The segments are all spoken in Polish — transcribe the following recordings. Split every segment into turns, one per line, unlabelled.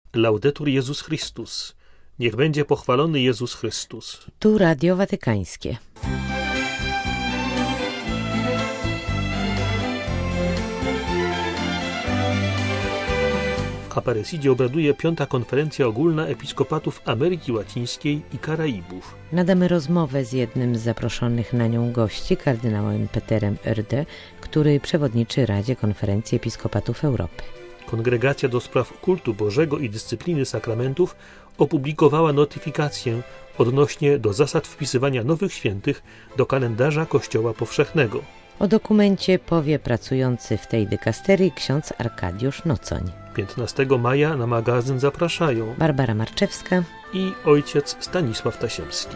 Laudetur Jezus Chrystus. Niech będzie pochwalony Jezus Chrystus.
Tu Radio Watykańskie.
W Aparecidzie obraduje 5. Konferencja Ogólna Episkopatów Ameryki Łacińskiej i Karaibów.
Nadamy rozmowę z jednym z zaproszonych na nią gości, kardynałem Peterem Oerde, który przewodniczy Radzie Konferencji Episkopatów Europy.
Kongregacja do Spraw Kultu Bożego i Dyscypliny Sakramentów opublikowała notyfikację odnośnie do zasad wpisywania nowych świętych do kalendarza Kościoła Powszechnego.
O dokumencie powie pracujący w tej dykasterii ksiądz Arkadiusz Nocoń.
15 maja na magazyn zapraszają
Barbara Marczewska
i ojciec Stanisław Tasiemski.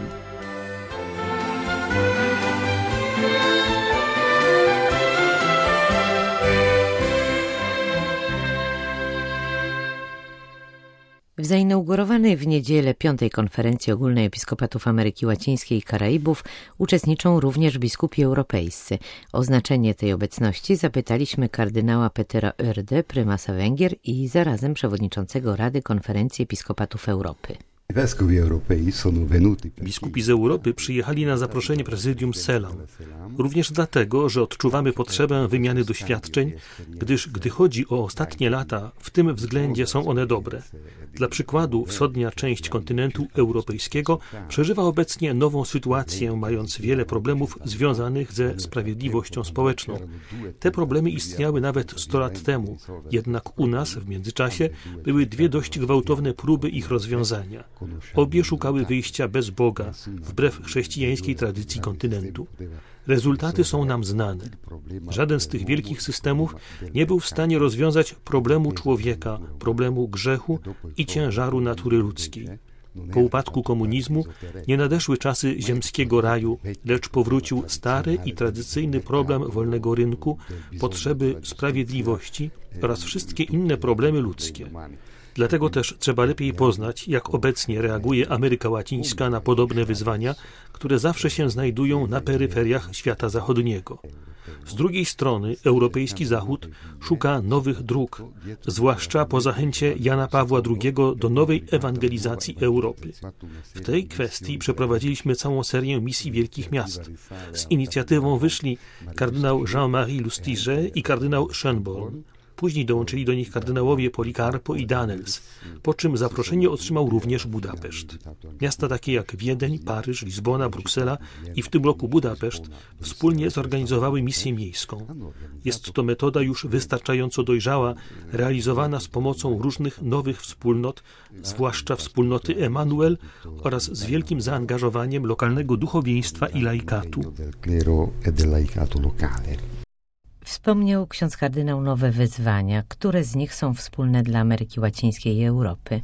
W zainaugurowanej w niedzielę 5. Konferencji Ogólnej Episkopatów Ameryki Łacińskiej i Karaibów uczestniczą również biskupi europejscy. O znaczenie tej obecności zapytaliśmy kardynała Petera Oerde, prymasa Węgier i zarazem przewodniczącego Rady Konferencji Episkopatów Europy.
Biskupi z Europy przyjechali na zaproszenie prezydium Selam, również dlatego, że odczuwamy potrzebę wymiany doświadczeń, gdyż gdy chodzi o ostatnie lata, w tym względzie są one dobre. Dla przykładu, wschodnia część kontynentu europejskiego przeżywa obecnie nową sytuację, mając wiele problemów związanych ze sprawiedliwością społeczną. Te problemy istniały nawet 100 lat temu, jednak u nas w międzyczasie były 2 dość gwałtowne próby ich rozwiązania. Obie szukały wyjścia bez Boga, wbrew chrześcijańskiej tradycji kontynentu. Rezultaty są nam znane. Żaden z tych wielkich systemów nie był w stanie rozwiązać problemu człowieka, problemu grzechu i ciężaru natury ludzkiej. Po upadku komunizmu nie nadeszły czasy ziemskiego raju, lecz powrócił stary i tradycyjny problem wolnego rynku, potrzeby sprawiedliwości oraz wszystkie inne problemy ludzkie. Dlatego też trzeba lepiej poznać, jak obecnie reaguje Ameryka Łacińska na podobne wyzwania, które zawsze się znajdują na peryferiach świata zachodniego. Z drugiej strony europejski Zachód szuka nowych dróg, zwłaszcza po zachęcie Jana Pawła II do nowej ewangelizacji Europy. W tej kwestii przeprowadziliśmy całą serię misji wielkich miast. Z inicjatywą wyszli kardynał Jean-Marie Lustiger i kardynał Schönborn. Później dołączyli do nich kardynałowie Policarpo i Danels, po czym zaproszenie otrzymał również Budapeszt. Miasta takie jak Wiedeń, Paryż, Lizbona, Bruksela i w tym roku Budapeszt wspólnie zorganizowały misję miejską. Jest to metoda już wystarczająco dojrzała, realizowana z pomocą różnych nowych wspólnot, zwłaszcza wspólnoty Emanuel oraz z wielkim zaangażowaniem lokalnego duchowieństwa i laikatu.
Wspomniał ksiądz kardynał nowe wyzwania. Które z nich są wspólne dla Ameryki Łacińskiej i Europy?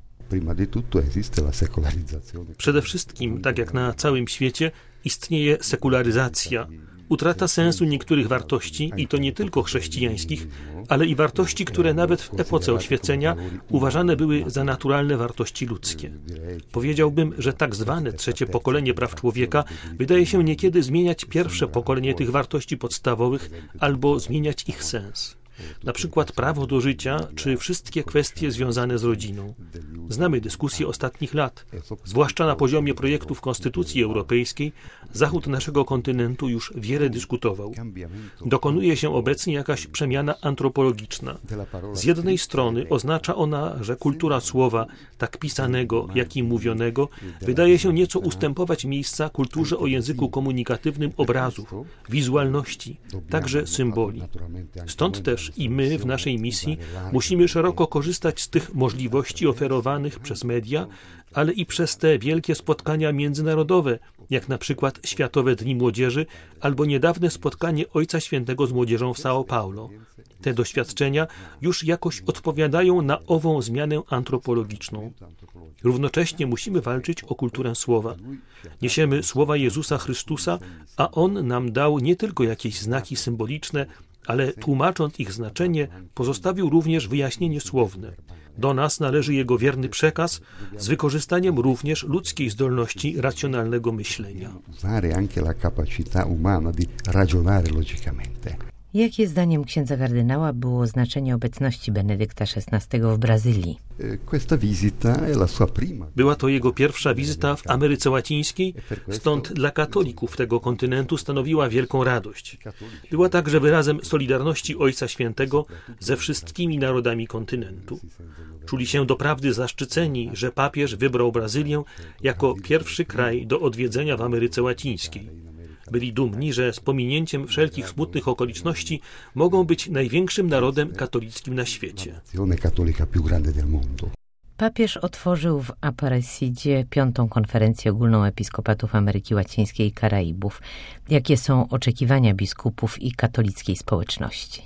Przede wszystkim, tak jak na całym świecie, istnieje sekularyzacja, utrata sensu niektórych wartości, i to nie tylko chrześcijańskich, ale i wartości, które nawet w epoce oświecenia uważane były za naturalne wartości ludzkie. Powiedziałbym, że tak zwane trzecie pokolenie praw człowieka wydaje się niekiedy zmieniać pierwsze pokolenie tych wartości podstawowych albo zmieniać ich sens. Na przykład prawo do życia, czy wszystkie kwestie związane z rodziną. Znamy dyskusje ostatnich lat, zwłaszcza na poziomie projektów Konstytucji Europejskiej. Zachód naszego kontynentu już wiele dyskutował. Dokonuje się obecnie jakaś przemiana antropologiczna. Z jednej strony oznacza ona, że kultura słowa, tak pisanego, jak i mówionego, wydaje się nieco ustępować miejsca kulturze o języku komunikatywnym obrazów, wizualności, także symboli. Stąd też i my w naszej misji musimy szeroko korzystać z tych możliwości oferowanych przez media, ale i przez te wielkie spotkania międzynarodowe, jak na przykład Światowe Dni Młodzieży albo niedawne spotkanie Ojca Świętego z młodzieżą w São Paulo. Te doświadczenia już jakoś odpowiadają na ową zmianę antropologiczną. Równocześnie musimy walczyć o kulturę słowa. Niesiemy słowa Jezusa Chrystusa, a On nam dał nie tylko jakieś znaki symboliczne, ale tłumacząc ich znaczenie, pozostawił również wyjaśnienie słowne. Do nas należy jego wierny przekaz z wykorzystaniem również ludzkiej zdolności racjonalnego myślenia.
Jakie zdaniem księdza kardynała było znaczenie obecności Benedykta XVI w Brazylii?
Była to jego pierwsza wizyta w Ameryce Łacińskiej, stąd dla katolików tego kontynentu stanowiła wielką radość. Była także wyrazem solidarności Ojca Świętego ze wszystkimi narodami kontynentu. Czuli się doprawdy zaszczyceni, że papież wybrał Brazylię jako pierwszy kraj do odwiedzenia w Ameryce Łacińskiej. Byli dumni, że z pominięciem wszelkich smutnych okoliczności mogą być największym narodem katolickim na świecie.
Papież otworzył w Aparecidzie 5. konferencję ogólną episkopatów Ameryki Łacińskiej i Karaibów. Jakie są oczekiwania biskupów i katolickiej społeczności?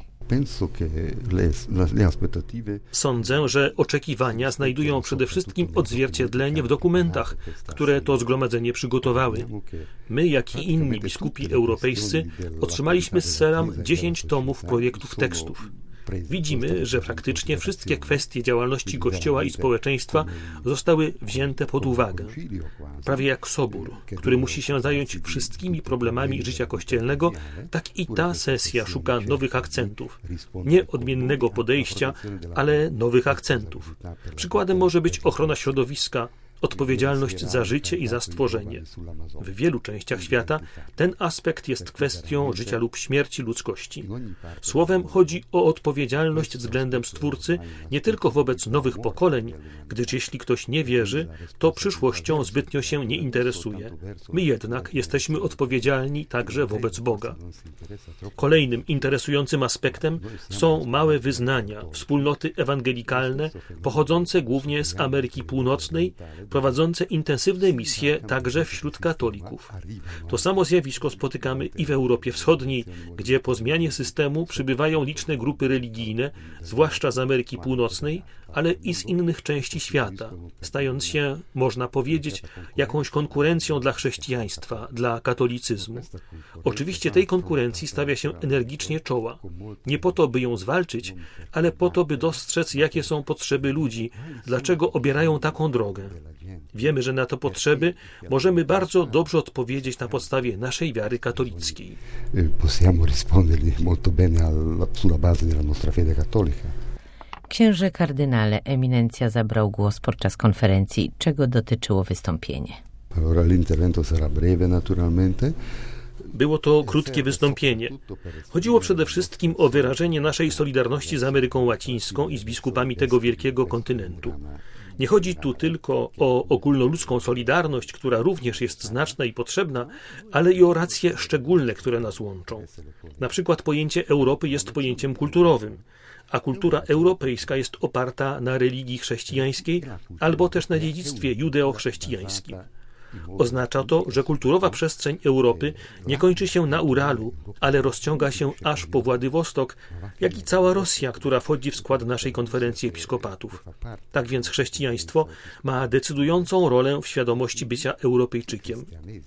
Sądzę, że oczekiwania znajdują przede wszystkim odzwierciedlenie w dokumentach, które to zgromadzenie przygotowały. My, jak i inni biskupi europejscy, otrzymaliśmy z Selam 10 tomów projektów tekstów. Widzimy, że praktycznie wszystkie kwestie działalności Kościoła i społeczeństwa zostały wzięte pod uwagę. Prawie jak Sobór, który musi się zająć wszystkimi problemami życia kościelnego, tak i ta sesja szuka nowych akcentów. Nie odmiennego podejścia, ale nowych akcentów. Przykładem może być ochrona środowiska, odpowiedzialność za życie i za stworzenie. W wielu częściach świata ten aspekt jest kwestią życia lub śmierci ludzkości. Słowem chodzi o odpowiedzialność względem Stwórcy nie tylko wobec nowych pokoleń, gdyż jeśli ktoś nie wierzy, to przyszłością zbytnio się nie interesuje. My jednak jesteśmy odpowiedzialni także wobec Boga. Kolejnym interesującym aspektem są małe wyznania, wspólnoty ewangelikalne, pochodzące głównie z Ameryki Północnej, prowadzące intensywne misje także wśród katolików. To samo zjawisko spotykamy i w Europie Wschodniej, gdzie po zmianie systemu przybywają liczne grupy religijne, zwłaszcza z Ameryki Północnej, ale i z innych części świata, stając się, można powiedzieć, jakąś konkurencją dla chrześcijaństwa, dla katolicyzmu. Oczywiście tej konkurencji stawia się energicznie czoła. Nie po to, by ją zwalczyć, ale po to, by dostrzec, jakie są potrzeby ludzi, dlaczego obierają taką drogę. Wiemy, że na te potrzeby możemy bardzo dobrze odpowiedzieć na podstawie naszej wiary katolickiej.
Possiamo rispondergli molto bene sulla base della nostra fede cattolica.
Księże kardynale, eminencja zabrał głos podczas konferencji. Czego dotyczyło wystąpienie?
Ora l'intervento sarà breve naturalmente.
Było to krótkie wystąpienie. Chodziło przede wszystkim o wyrażenie naszej solidarności z Ameryką Łacińską i z biskupami tego wielkiego kontynentu. Nie chodzi tu tylko o ogólnoludzką solidarność, która również jest znaczna i potrzebna, ale i o racje szczególne, które nas łączą. Na przykład pojęcie Europy jest pojęciem kulturowym, a kultura europejska jest oparta na religii chrześcijańskiej albo też na dziedzictwie judeo-chrześcijańskim. Oznacza to, że kulturowa przestrzeń Europy nie kończy się na Uralu, ale rozciąga się aż po Władywostok, jak i cała Rosja, która wchodzi w skład naszej konferencji episkopatów. Tak więc chrześcijaństwo ma decydującą rolę w świadomości bycia Europejczykiem.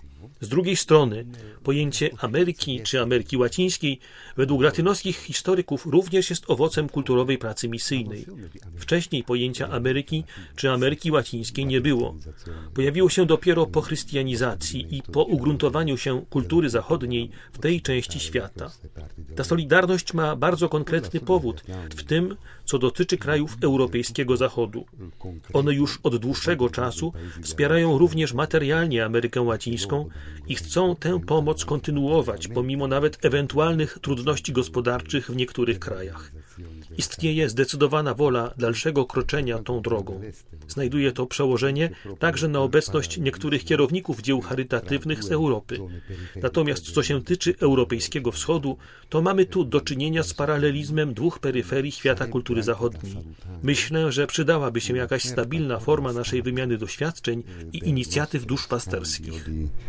Z drugiej strony, pojęcie Ameryki czy Ameryki Łacińskiej według latynoskich historyków również jest owocem kulturowej pracy misyjnej. Wcześniej pojęcia Ameryki czy Ameryki Łacińskiej nie było. Pojawiło się dopiero po chrystianizacji i po ugruntowaniu się kultury zachodniej w tej części świata. Ta solidarność ma bardzo konkretny powód w tym, co dotyczy krajów europejskiego Zachodu. One już od dłuższego czasu wspierają również materialnie Amerykę Łacińską i chcą tę pomoc kontynuować, pomimo nawet ewentualnych trudności gospodarczych w niektórych krajach. Istnieje zdecydowana wola dalszego kroczenia tą drogą. Znajduje to przełożenie także na obecność niektórych kierowników dzieł charytatywnych z Europy. Natomiast co się tyczy Europejskiego Wschodu, to mamy tu do czynienia z paralelizmem dwóch peryferii świata kultury zachodniej. Myślę, że przydałaby się jakaś stabilna forma naszej wymiany doświadczeń i inicjatyw duszpasterskich.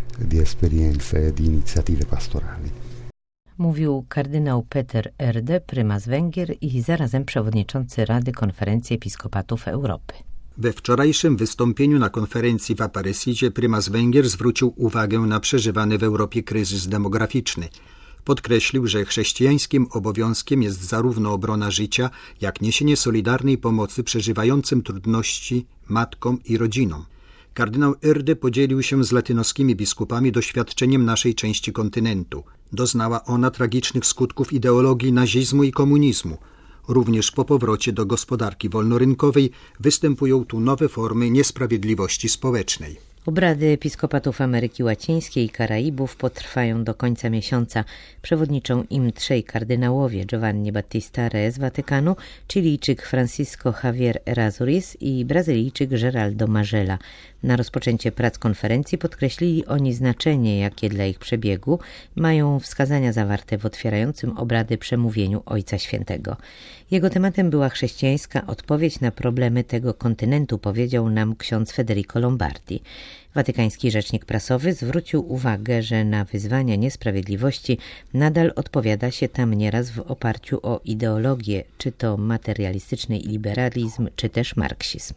Mówił kardynał Peter Erde, prymas Węgier i zarazem przewodniczący Rady Konferencji Episkopatów Europy.
We wczorajszym wystąpieniu na konferencji w Aparecidzie prymas Węgier zwrócił uwagę na przeżywany w Europie kryzys demograficzny. Podkreślił, że chrześcijańskim obowiązkiem jest zarówno obrona życia, jak niesienie solidarnej pomocy przeżywającym trudności matkom i rodzinom. Kardynał Erde podzielił się z latynoskimi biskupami doświadczeniem naszej części kontynentu. Doznała ona tragicznych skutków ideologii nazizmu i komunizmu. Również po powrocie do gospodarki wolnorynkowej występują tu nowe formy niesprawiedliwości społecznej.
Obrady episkopatów Ameryki Łacińskiej i Karaibów potrwają do końca miesiąca. Przewodniczą im 3 kardynałowie: Giovanni Battista Re z Watykanu, Chilijczyk Francisco Javier Errázuriz i Brazylijczyk Geraldo Magela. Na rozpoczęcie prac konferencji podkreślili oni znaczenie, jakie dla ich przebiegu mają wskazania zawarte w otwierającym obrady przemówieniu Ojca Świętego. Jego tematem była chrześcijańska odpowiedź na problemy tego kontynentu, powiedział nam ksiądz Federico Lombardi. Watykański rzecznik prasowy zwrócił uwagę, że na wyzwania niesprawiedliwości nadal odpowiada się tam nieraz w oparciu o ideologię, czy to materialistyczny liberalizm, czy też marksizm.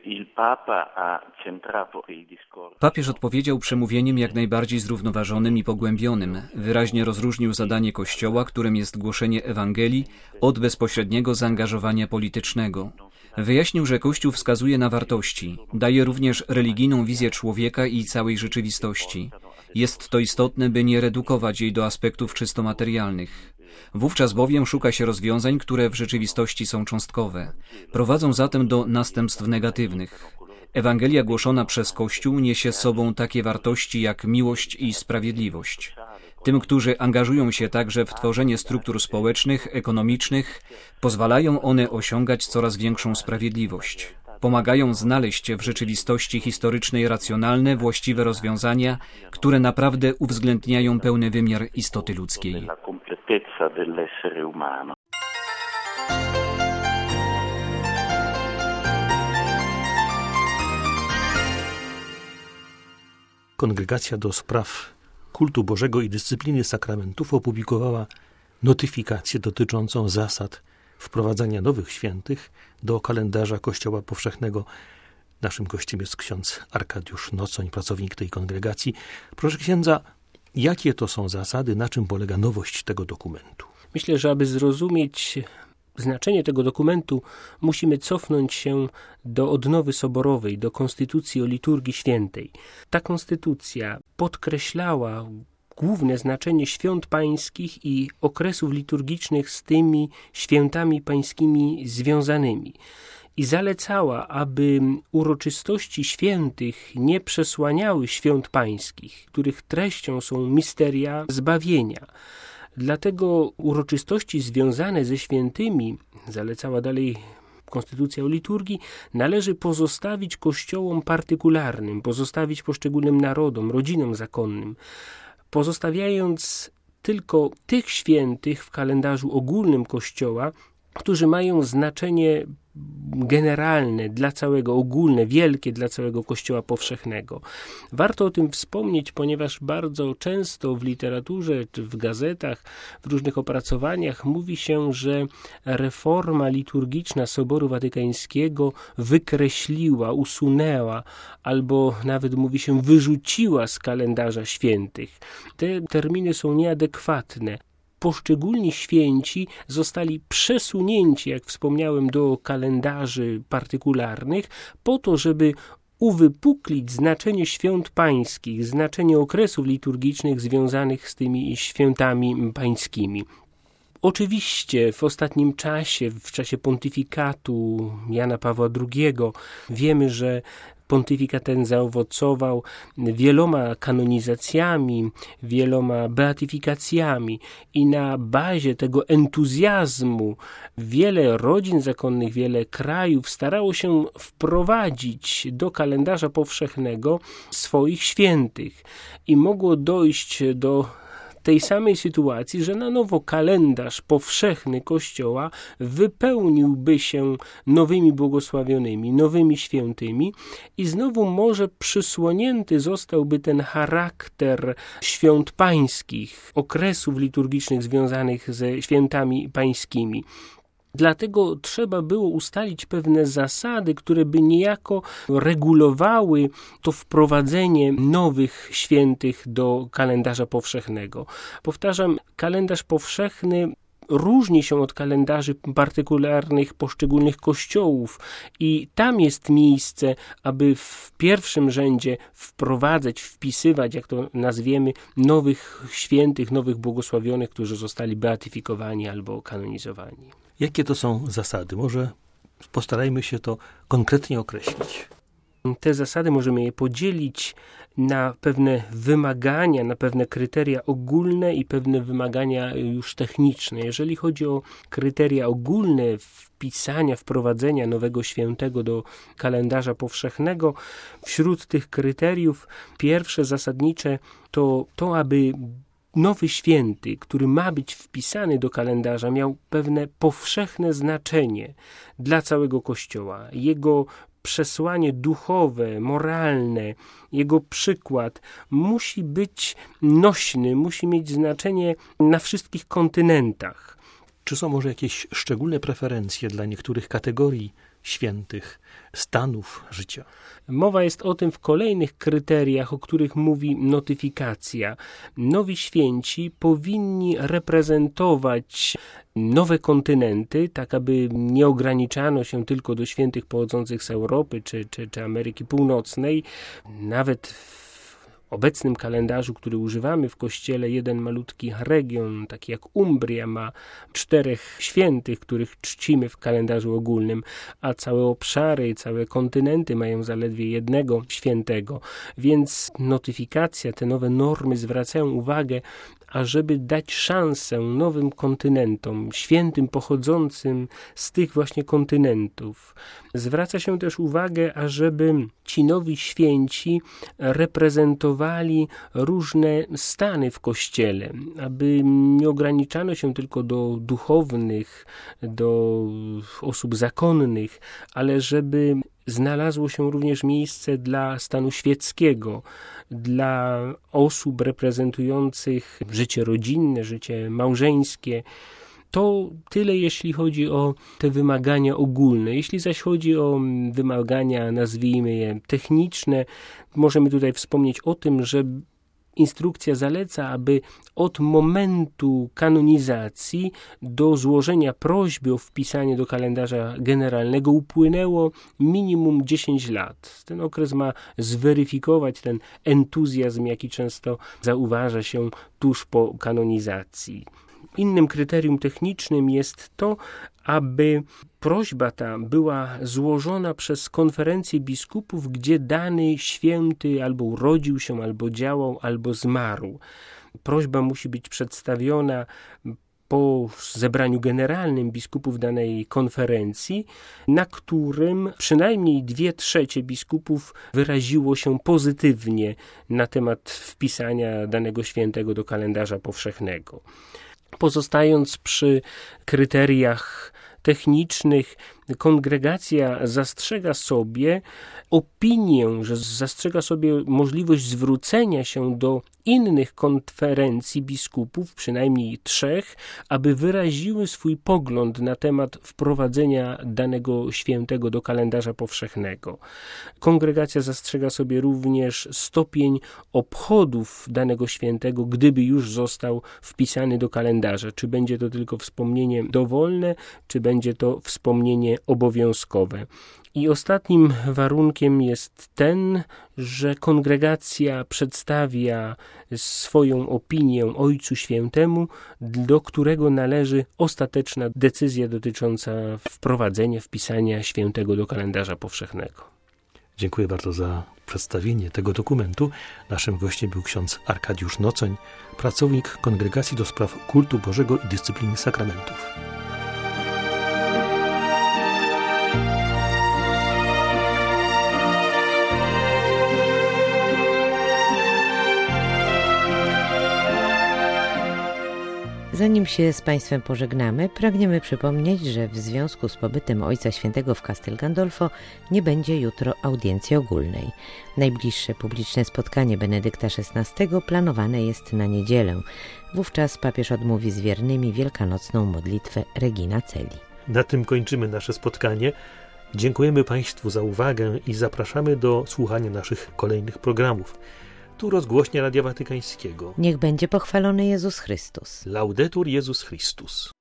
Papież odpowiedział przemówieniem jak najbardziej zrównoważonym i pogłębionym. Wyraźnie rozróżnił zadanie Kościoła, którym jest głoszenie Ewangelii, od bezpośredniego zaangażowania politycznego. Wyjaśnił, że Kościół wskazuje na wartości, daje również religijną wizję człowieka i całej rzeczywistości. Jest to istotne, by nie redukować jej do aspektów czysto materialnych. Wówczas bowiem szuka się rozwiązań, które w rzeczywistości są cząstkowe. Prowadzą zatem do następstw negatywnych. Ewangelia głoszona przez Kościół niesie z sobą takie wartości jak miłość i sprawiedliwość. Tym, którzy angażują się także w tworzenie struktur społecznych, ekonomicznych, pozwalają one osiągać coraz większą sprawiedliwość. Pomagają znaleźć w rzeczywistości historycznej racjonalne, właściwe rozwiązania, które naprawdę uwzględniają pełny wymiar istoty ludzkiej.
Kongregacja do Spraw Kultu Bożego i Dyscypliny Sakramentów opublikowała notyfikację dotyczącą zasad wprowadzania nowych świętych do kalendarza Kościoła Powszechnego. Naszym gościem jest ksiądz Arkadiusz Nocoń, pracownik tej kongregacji. Proszę księdza, jakie to są zasady, na czym polega nowość tego dokumentu?
Myślę, że aby zrozumieć znaczenie tego dokumentu, musimy cofnąć się do odnowy soborowej, do Konstytucji o liturgii świętej. Ta konstytucja podkreślała główne znaczenie świąt pańskich i okresów liturgicznych z tymi świętami pańskimi związanymi. I zalecała, aby uroczystości świętych nie przesłaniały świąt pańskich, których treścią są misteria zbawienia. Dlatego uroczystości związane ze świętymi, zalecała dalej Konstytucja o liturgii, należy pozostawić kościołom partykularnym, pozostawić poszczególnym narodom, rodzinom zakonnym, pozostawiając tylko tych świętych w kalendarzu ogólnym Kościoła, którzy mają znaczenie generalne dla całego, ogólne, wielkie dla całego Kościoła powszechnego. Warto o tym wspomnieć, ponieważ bardzo często w literaturze, czy w gazetach, w różnych opracowaniach mówi się, że reforma liturgiczna Soboru Watykańskiego wykreśliła, usunęła, albo nawet mówi się wyrzuciła z kalendarza świętych. Te terminy są nieadekwatne. Poszczególni święci zostali przesunięci, jak wspomniałem, do kalendarzy partykularnych po to, żeby uwypuklić znaczenie świąt pańskich, znaczenie okresów liturgicznych związanych z tymi świętami pańskimi. Oczywiście w ostatnim czasie, w czasie pontyfikatu Jana Pawła II, wiemy, że pontyfikat ten zaowocował wieloma kanonizacjami, wieloma beatyfikacjami i na bazie tego entuzjazmu wiele rodzin zakonnych, wiele krajów starało się wprowadzić do kalendarza powszechnego swoich świętych i mogło dojść do tej samej sytuacji, że na nowo kalendarz powszechny Kościoła wypełniłby się nowymi błogosławionymi, nowymi świętymi i znowu może przysłonięty zostałby ten charakter świąt pańskich, okresów liturgicznych związanych ze świętami pańskimi. Dlatego trzeba było ustalić pewne zasady, które by niejako regulowały to wprowadzenie nowych świętych do kalendarza powszechnego. Powtarzam, kalendarz powszechny różni się od kalendarzy partykularnych poszczególnych kościołów i tam jest miejsce, aby w pierwszym rzędzie wprowadzać, wpisywać, jak to nazwiemy, nowych świętych, nowych błogosławionych, którzy zostali beatyfikowani albo kanonizowani.
Jakie to są zasady? Może postarajmy się to konkretnie określić.
Te zasady możemy je podzielić na pewne wymagania, na pewne kryteria ogólne i pewne wymagania już techniczne. Jeżeli chodzi o kryteria ogólne wpisania, wprowadzenia nowego świętego do kalendarza powszechnego, wśród tych kryteriów pierwsze zasadnicze to aby nowy święty, który ma być wpisany do kalendarza, miał pewne powszechne znaczenie dla całego Kościoła. Jego przesłanie duchowe, moralne, jego przykład musi być nośny, musi mieć znaczenie na wszystkich kontynentach.
Czy są może jakieś szczególne preferencje dla niektórych kategorii świętych, stanów życia?
Mowa jest o tym w kolejnych kryteriach, o których mówi notyfikacja. Nowi święci powinni reprezentować nowe kontynenty, tak aby nie ograniczano się tylko do świętych pochodzących z Europy czy Ameryki Północnej. Nawet w obecnym kalendarzu, który używamy w Kościele, jeden malutki region, taki jak Umbria, ma 4 świętych, których czcimy w kalendarzu ogólnym, a całe obszary, całe kontynenty mają zaledwie jednego świętego. Więc notyfikacja, te nowe normy zwracają uwagę, ażeby dać szansę nowym kontynentom, świętym pochodzącym z tych właśnie kontynentów. Zwraca się też uwagę, ażeby ci nowi święci reprezentowali różne stany w Kościele, aby nie ograniczano się tylko do duchownych, do osób zakonnych, ale żeby znalazło się również miejsce dla stanu świeckiego, dla osób reprezentujących życie rodzinne, życie małżeńskie. To tyle, jeśli chodzi o te wymagania ogólne. Jeśli zaś chodzi o wymagania, nazwijmy je techniczne, możemy tutaj wspomnieć o tym, że instrukcja zaleca, aby od momentu kanonizacji do złożenia prośby o wpisanie do kalendarza generalnego upłynęło minimum 10 lat. Ten okres ma zweryfikować ten entuzjazm, jaki często zauważa się tuż po kanonizacji. Innym kryterium technicznym jest to, aby prośba ta była złożona przez konferencję biskupów, gdzie dany święty albo urodził się, albo działał, albo zmarł. Prośba musi być przedstawiona po zebraniu generalnym biskupów danej konferencji, na którym przynajmniej 2/3 biskupów wyraziło się pozytywnie na temat wpisania danego świętego do kalendarza powszechnego. Pozostając przy kryteriach technicznych, kongregacja zastrzega sobie możliwość zwrócenia się do innych konferencji biskupów, przynajmniej 3, aby wyraziły swój pogląd na temat wprowadzenia danego świętego do kalendarza powszechnego. Kongregacja zastrzega sobie również stopień obchodów danego świętego, gdyby już został wpisany do kalendarza. Czy będzie to tylko wspomnienie dowolne, czy będzie to wspomnienie obowiązkowe. I ostatnim warunkiem jest ten, że kongregacja przedstawia swoją opinię Ojcu Świętemu, do którego należy ostateczna decyzja dotycząca wprowadzenia, wpisania świętego do kalendarza powszechnego.
Dziękuję bardzo za przedstawienie tego dokumentu. Naszym gościem był ksiądz Arkadiusz Nocoń, pracownik Kongregacji do Spraw Kultu Bożego i Dyscypliny Sakramentów.
Zanim się z Państwem pożegnamy, pragniemy przypomnieć, że w związku z pobytem Ojca Świętego w Castel Gandolfo nie będzie jutro audiencji ogólnej. Najbliższe publiczne spotkanie Benedykta XVI planowane jest na niedzielę. Wówczas papież odmówi z wiernymi wielkanocną modlitwę Regina Coeli.
Na tym kończymy nasze spotkanie. Dziękujemy Państwu za uwagę i zapraszamy do słuchania naszych kolejnych programów. Tu rozgłośnia Radia Watykańskiego.
Niech będzie pochwalony Jezus Chrystus.
Laudetur Jezus Chrystus.